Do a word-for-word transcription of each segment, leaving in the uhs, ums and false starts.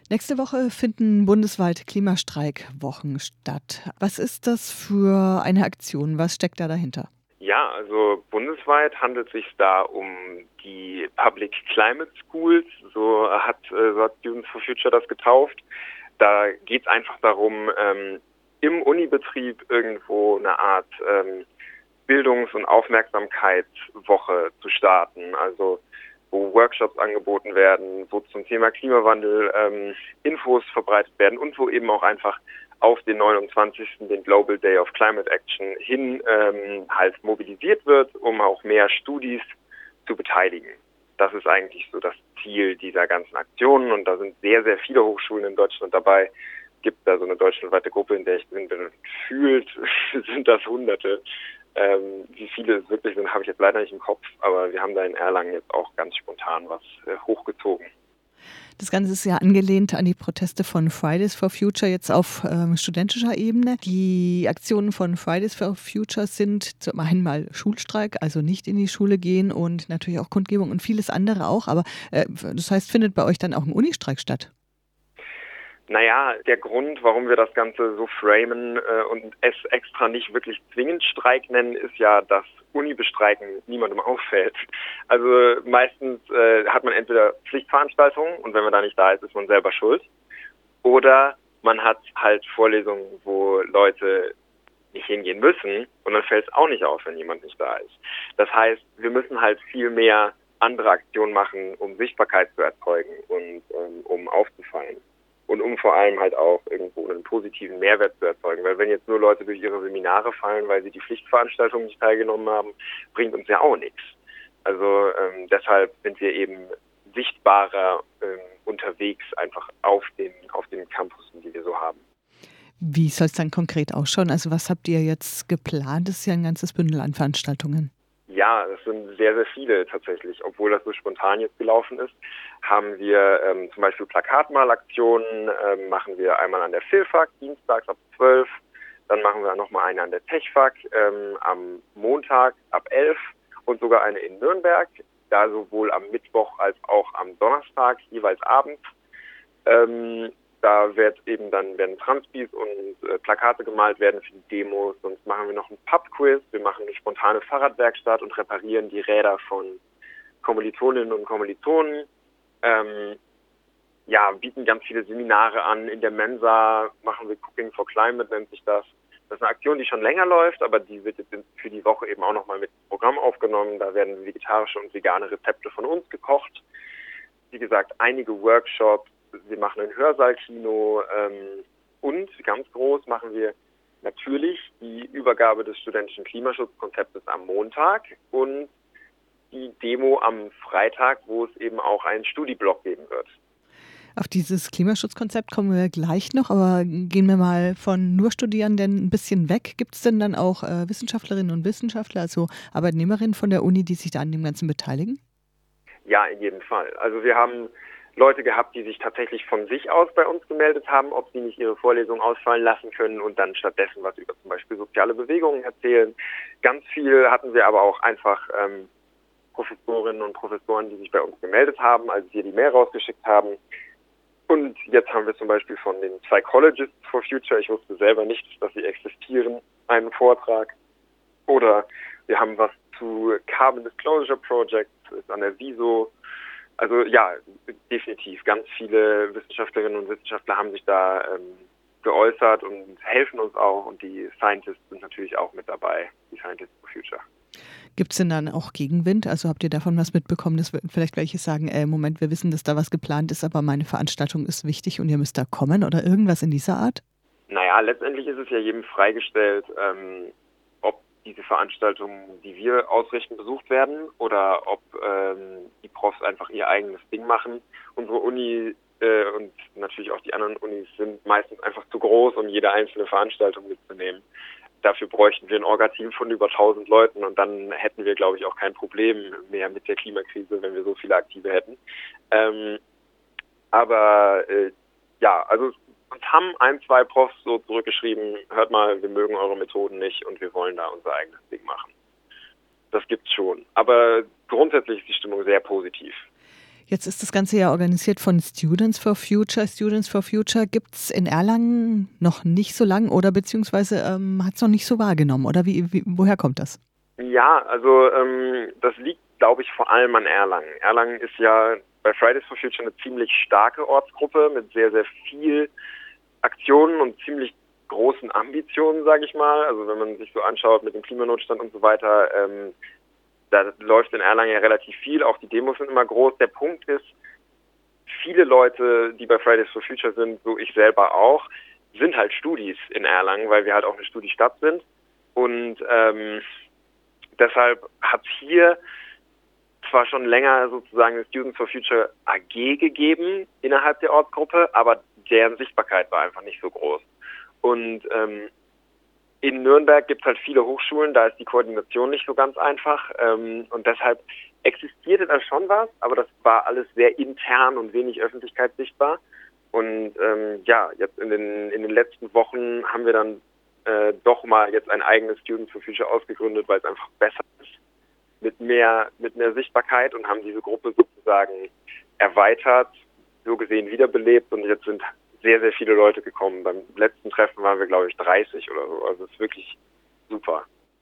Nächste Woche finden bundesweit Klimastreikwochen statt. Was ist das für eine Aktion? Was steckt da dahinter? Ja, also bundesweit handelt es sich da um die Public Climate Schools, so hat, äh, so hat Students for Future das getauft. Da geht es einfach darum, ähm, im Unibetrieb irgendwo eine Art ähm, Bildungs- und Aufmerksamkeitswoche zu starten, also wo Workshops angeboten werden, wo zum Thema Klimawandel ähm, Infos verbreitet werden und wo eben auch einfach auf den neunundzwanzigsten den Global Day of Climate Action hin ähm, halt mobilisiert wird, um auch mehr Studis zu beteiligen. Das ist eigentlich so das Ziel dieser ganzen Aktionen und da sind sehr, sehr viele Hochschulen in Deutschland dabei. Es gibt da so eine deutschlandweite Gruppe, in der ich drin bin. Gefühlt sind das Hunderte. Ähm, wie viele es wirklich sind, habe ich jetzt leider nicht im Kopf, aber wir haben da in Erlangen jetzt auch ganz spontan was äh, hochgezogen. Das Ganze ist ja angelehnt an die Proteste von Fridays for Future jetzt auf ähm, studentischer Ebene. Die Aktionen von Fridays for Future sind zum einen mal Schulstreik, also nicht in die Schule gehen und natürlich auch Kundgebung und vieles andere auch. Aber äh, das heißt, findet bei euch dann auch ein Unistreik statt? Naja, der Grund, warum wir das Ganze so framen äh, und es extra nicht wirklich zwingend Streik nennen, ist ja, dass Uni-Bestreiken niemandem auffällt. Also meistens äh, hat man entweder Pflichtveranstaltungen und wenn man da nicht da ist, ist man selber schuld. Oder man hat halt Vorlesungen, wo Leute nicht hingehen müssen und dann fällt es auch nicht auf, wenn jemand nicht da ist. Das heißt, wir müssen halt viel mehr andere Aktionen machen, um Sichtbarkeit zu erzeugen und ähm, um aufzufallen. Und um vor allem halt auch irgendwo einen positiven Mehrwert zu erzeugen. Weil wenn jetzt nur Leute durch ihre Seminare fallen, weil sie die Pflichtveranstaltungen nicht teilgenommen haben, bringt uns ja auch nichts. Also ähm, deshalb sind wir eben sichtbarer ähm, unterwegs, einfach auf den, auf den Campussen, die wir so haben. Wie soll es dann konkret ausschauen? Also was habt ihr jetzt geplant? Das ist ja ein ganzes Bündel an Veranstaltungen. Ja, das sind sehr, sehr viele tatsächlich. Obwohl das so spontan jetzt gelaufen ist, haben wir ähm, zum Beispiel Plakatmalaktionen, ähm, machen wir einmal an der Philfak, dienstags ab zwölf, dann machen wir nochmal eine an der Techfak ähm, am Montag ab elf und sogar eine in Nürnberg, da sowohl am Mittwoch als auch am Donnerstag, jeweils abends. Ähm, Da wird eben dann werden Transpis und äh, Plakate gemalt werden für die Demos. Sonst machen wir noch ein Pub-Quiz. Wir machen eine spontane Fahrradwerkstatt und reparieren die Räder von Kommilitoninnen und Kommilitonen. Ähm, ja, bieten ganz viele Seminare an. In der Mensa machen wir Cooking for Climate, nennt sich das. Das ist eine Aktion, die schon länger läuft, aber die wird jetzt für die Woche eben auch nochmal mit ins Programm aufgenommen. Da werden vegetarische und vegane Rezepte von uns gekocht. Wie gesagt, einige Workshops. Wir machen ein Hörsaalkino ähm, und ganz groß machen wir natürlich die Übergabe des studentischen Klimaschutzkonzeptes am Montag und die Demo am Freitag, wo es eben auch einen Studieblock geben wird. Auf dieses Klimaschutzkonzept kommen wir gleich noch, aber gehen wir mal von nur Studierenden ein bisschen weg. Gibt es denn dann auch äh, Wissenschaftlerinnen und Wissenschaftler, also Arbeitnehmerinnen von der Uni, die sich da an dem Ganzen beteiligen? Ja, in jedem Fall. Also wir haben Leute gehabt, die sich tatsächlich von sich aus bei uns gemeldet haben, ob sie nicht ihre Vorlesung ausfallen lassen können und dann stattdessen was über zum Beispiel soziale Bewegungen erzählen. Ganz viel hatten wir aber auch einfach ähm, Professorinnen und Professoren, die sich bei uns gemeldet haben, als wir die Mail rausgeschickt haben. Und jetzt haben wir zum Beispiel von den Psychologists for Future, ich wusste selber nicht, dass sie existieren, einen Vortrag. Oder wir haben was zu Carbon Disclosure Project, das ist an der Wieso. Also ja, definitiv. Ganz viele Wissenschaftlerinnen und Wissenschaftler haben sich da ähm, geäußert und helfen uns auch. Und die Scientists sind natürlich auch mit dabei, die Scientists for Future. Gibt es denn dann auch Gegenwind? Also habt ihr davon was mitbekommen, dass vielleicht welche sagen, ey, Moment, wir wissen, dass da was geplant ist, aber meine Veranstaltung ist wichtig und ihr müsst da kommen oder irgendwas in dieser Art? Naja, letztendlich ist es ja jedem freigestellt, ähm, ob diese Veranstaltungen, die wir ausrichten, besucht werden oder ob ähm, die Profs einfach ihr eigenes Ding machen. Unsere Uni äh, und natürlich auch die anderen Unis sind meistens einfach zu groß, um jede einzelne Veranstaltung mitzunehmen. Dafür bräuchten wir ein Orga-Team von über tausend Leuten und dann hätten wir, glaube ich, auch kein Problem mehr mit der Klimakrise, wenn wir so viele Aktive hätten. Ähm, aber äh, ja, also uns haben ein, zwei Profs so zurückgeschrieben, hört mal, wir mögen eure Methoden nicht und wir wollen da unser eigenes Ding machen. Das gibt's schon. Aber grundsätzlich ist die Stimmung sehr positiv. Jetzt ist das Ganze ja organisiert von Students for Future. Students for Future gibt es in Erlangen noch nicht so lang oder beziehungsweise ähm, hat es noch nicht so wahrgenommen. Oder wie, wie, woher kommt das? Ja, also ähm, das liegt, glaube ich, vor allem an Erlangen. Erlangen ist ja bei Fridays for Future eine ziemlich starke Ortsgruppe mit sehr, sehr viel Aktionen und ziemlich großen Ambitionen, sage ich mal. Also wenn man sich so anschaut mit dem Klimanotstand und so weiter, ähm, da läuft in Erlangen ja relativ viel, auch die Demos sind immer groß. Der Punkt ist, viele Leute, die bei Fridays for Future sind, so ich selber auch, sind halt Studis in Erlangen, weil wir halt auch eine Studiestadt sind. Und ähm, deshalb hat es hier zwar schon länger sozusagen eine Students for Future A G gegeben innerhalb der Ortsgruppe, aber deren Sichtbarkeit war einfach nicht so groß. Und ähm, in Nürnberg gibt es halt viele Hochschulen, da ist die Koordination nicht so ganz einfach ähm, und deshalb existierte da schon was, aber das war alles sehr intern und wenig öffentlichkeitssichtbar. Und ähm, ja, jetzt in den in den letzten Wochen haben wir dann äh, doch mal jetzt ein eigenes Students for Future ausgegründet, weil es einfach besser ist, mit mehr mit mehr Sichtbarkeit und haben diese Gruppe sozusagen erweitert, so gesehen wiederbelebt und jetzt sind sehr, sehr viele Leute gekommen. Beim letzten Treffen waren wir, glaube ich, dreißig oder so. Also es ist wirklich super.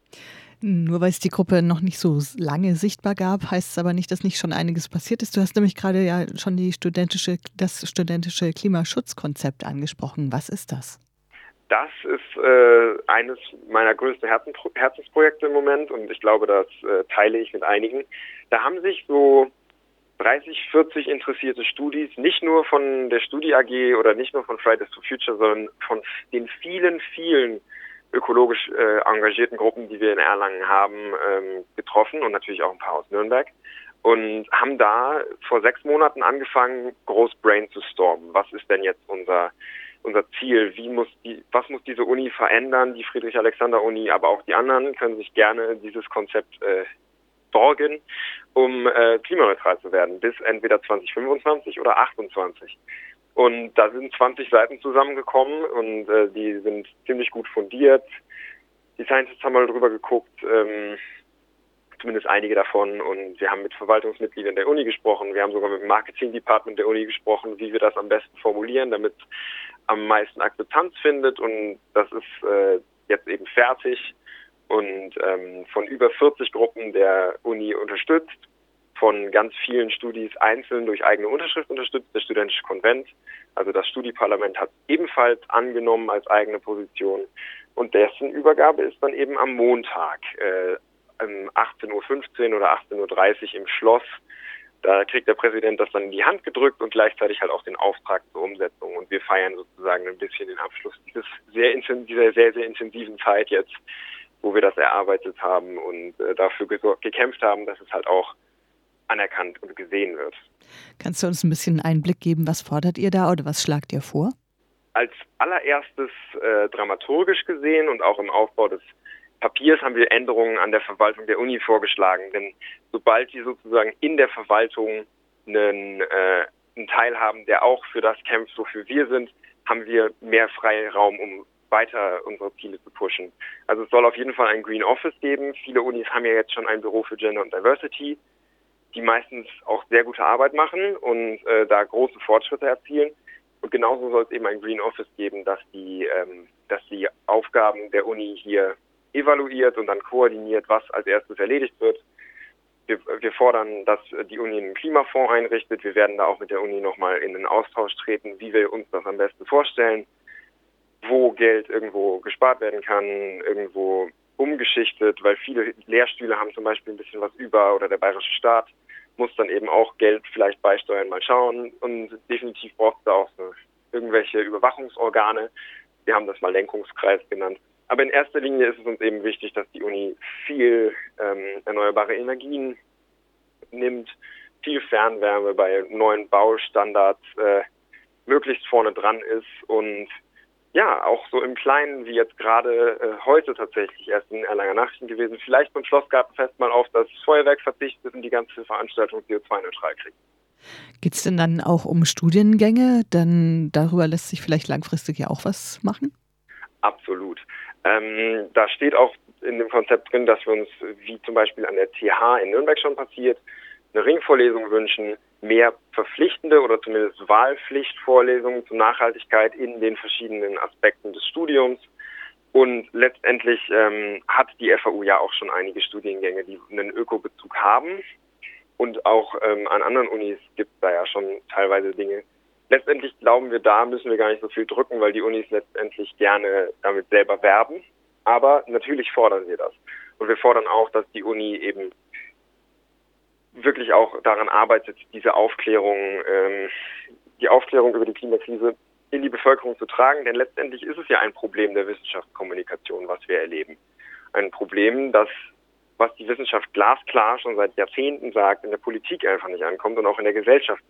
Nur weil es die Gruppe noch nicht so lange sichtbar gab, heißt es aber nicht, dass nicht schon einiges passiert ist. Du hast nämlich gerade ja schon die studentische, das studentische Klimaschutzkonzept angesprochen. Was ist das? Das ist äh, eines meiner größten Herzen, Herzensprojekte im Moment und ich glaube, das äh, teile ich mit einigen. Da haben sich so dreißig, vierzig interessierte Studis, nicht nur von der Studi A G oder nicht nur von Fridays for Future, sondern von den vielen, vielen ökologisch äh, engagierten Gruppen, die wir in Erlangen haben, ähm, getroffen und natürlich auch ein paar aus Nürnberg und haben da vor sechs Monaten angefangen, groß brainstormen. Was ist denn jetzt unser unser Ziel? Wie muss die, was muss diese Uni verändern? Die Friedrich-Alexander-Uni, aber auch die anderen können sich gerne dieses Konzept äh, borgen, um äh, klimaneutral zu werden, bis entweder zwanzig fünfundzwanzig oder achtundzwanzig. Und da sind zwanzig Seiten zusammengekommen und äh, die sind ziemlich gut fundiert. Die Scientists haben mal drüber geguckt, ähm, zumindest einige davon. Und wir haben mit Verwaltungsmitgliedern der Uni gesprochen. Wir haben sogar mit dem Marketing-Department der Uni gesprochen, wie wir das am besten formulieren, damit es am meisten Akzeptanz findet. Und das ist äh, jetzt eben fertig. Und ähm, von über vierzig Gruppen der Uni unterstützt, von ganz vielen Studis einzeln durch eigene Unterschrift unterstützt, der Studentische Konvent, also das Studieparlament hat ebenfalls angenommen als eigene Position und dessen Übergabe ist dann eben am Montag äh, um achtzehn Uhr fünfzehn oder achtzehn Uhr dreißig im Schloss. Da kriegt der Präsident das dann in die Hand gedrückt und gleichzeitig halt auch den Auftrag zur Umsetzung und wir feiern sozusagen ein bisschen den Abschluss dieses sehr, dieser sehr, sehr intensiven Zeit jetzt, wo wir das erarbeitet haben und äh, dafür ge- gekämpft haben, dass es halt auch anerkannt und gesehen wird. Kannst du uns ein bisschen einen Einblick geben, was fordert ihr da oder was schlagt ihr vor? Als allererstes äh, dramaturgisch gesehen und auch im Aufbau des Papiers haben wir Änderungen an der Verwaltung der Uni vorgeschlagen, denn sobald wir sozusagen in der Verwaltung einen, äh, einen Teil haben, der auch für das kämpft, wofür wir sind, haben wir mehr Freiraum, um weiter unsere Ziele zu pushen. Also es soll auf jeden Fall ein Green Office geben. Viele Unis haben ja jetzt schon ein Büro für Gender und Diversity, die meistens auch sehr gute Arbeit machen und äh, da große Fortschritte erzielen. Und genauso soll es eben ein Green Office geben, dass die, ähm, dass die Aufgaben der Uni hier evaluiert und dann koordiniert, was als erstes erledigt wird. Wir, wir fordern, dass die Uni einen Klimafonds einrichtet. Wir werden da auch mit der Uni nochmal in den Austausch treten, wie wir uns das am besten vorstellen, wo Geld irgendwo gespart werden kann, irgendwo umgeschichtet, weil viele Lehrstühle haben zum Beispiel ein bisschen was über oder der bayerische Staat muss dann eben auch Geld vielleicht beisteuern, mal schauen und definitiv braucht es da auch so irgendwelche Überwachungsorgane. Wir haben das mal Lenkungskreis genannt. Aber in erster Linie ist es uns eben wichtig, dass die Uni viel ähm, erneuerbare Energien nimmt, viel Fernwärme bei neuen Baustandards äh, möglichst vorne dran ist und ja, auch so im Kleinen, wie jetzt gerade äh, heute tatsächlich erst in Erlanger Nachrichten gewesen, vielleicht beim Schlossgartenfest mal auf das Feuerwerk verzichtet und die ganze Veranstaltung C O zwei neutral kriegt. Geht es denn dann auch um Studiengänge? Dann darüber lässt sich vielleicht langfristig ja auch was machen? Absolut. Ähm, da steht auch in dem Konzept drin, dass wir uns, wie zum Beispiel an der T H in Nürnberg schon passiert, eine Ringvorlesung wünschen, mehr verpflichtende oder zumindest Wahlpflichtvorlesungen zur Nachhaltigkeit in den verschiedenen Aspekten des Studiums. Und letztendlich ähm, hat die F A U ja auch schon einige Studiengänge, die einen Ökobezug haben. Und auch ähm, an anderen Unis gibt es da ja schon teilweise Dinge. Letztendlich glauben wir, da müssen wir gar nicht so viel drücken, weil die Unis letztendlich gerne damit selber werben. Aber natürlich fordern wir das. Und wir fordern auch, dass die Uni eben wirklich auch daran arbeitet, diese Aufklärung, ähm, die Aufklärung über die Klimakrise in die Bevölkerung zu tragen. Denn letztendlich ist es ja ein Problem der Wissenschaftskommunikation, was wir erleben. Ein Problem, das, was die Wissenschaft glasklar schon seit Jahrzehnten sagt, in der Politik einfach nicht ankommt und auch in der Gesellschaft